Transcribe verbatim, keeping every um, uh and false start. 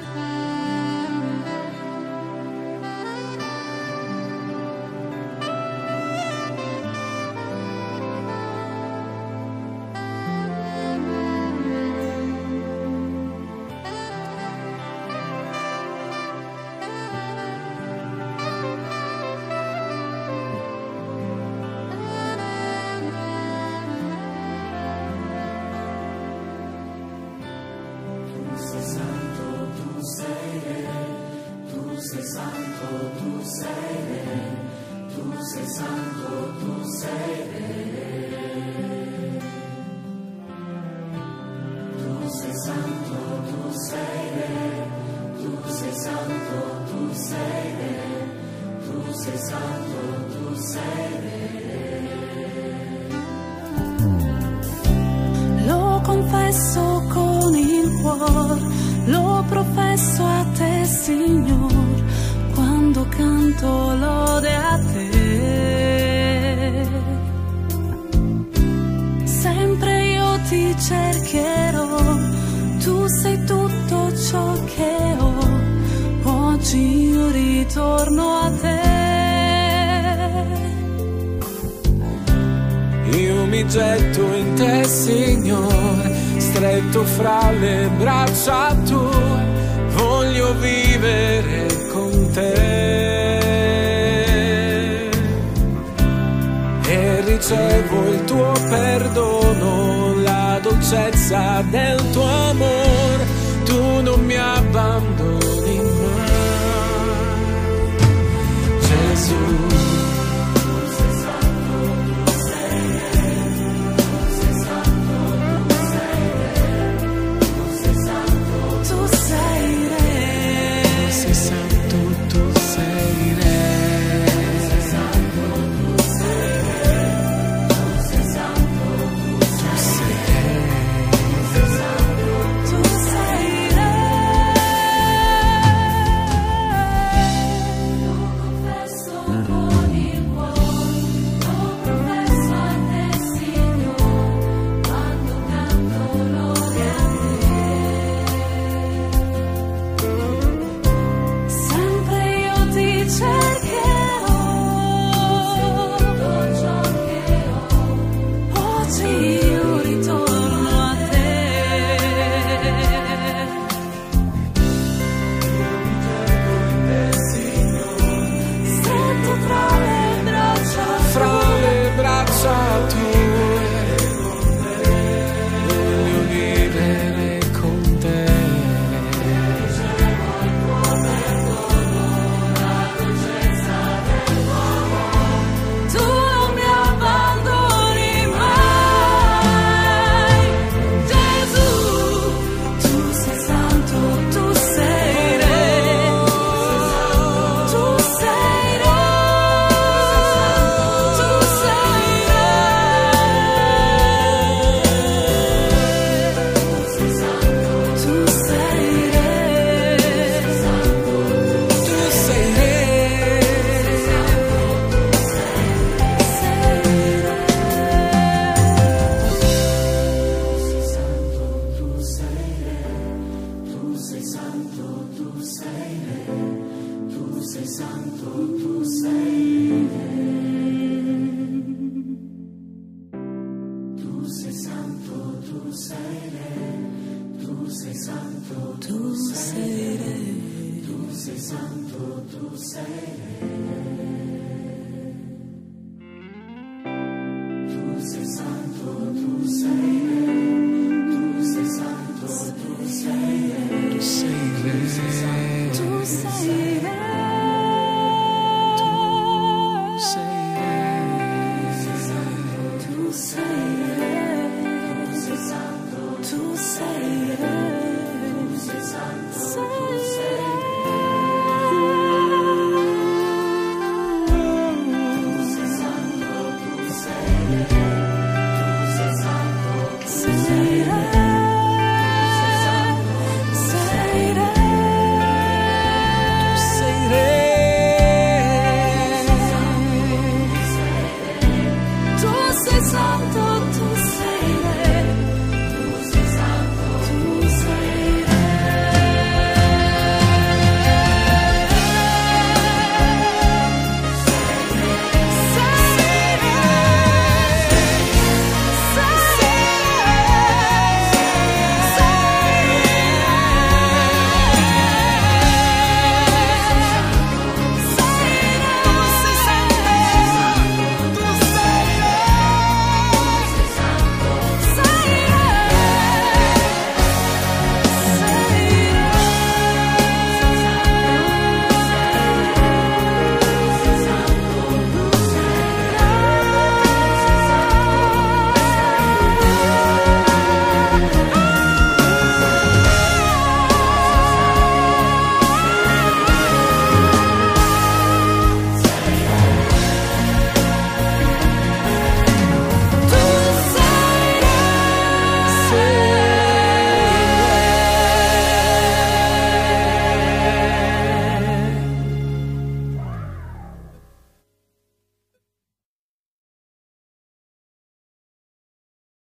Lo confesso con il cuore, lo professo a te, Signor, quando canto lode a te. Sempre io ti cercherò, tu sei tutto ciò che ho, oggi io ritorno a te. Io mi getto in te, Signore, stretto fra le braccia tue, voglio vivere con te. E ricevo il tuo perdono, la dolcezza del tuo amore, tu non mi abbandoni mai. Gesù. Sei re.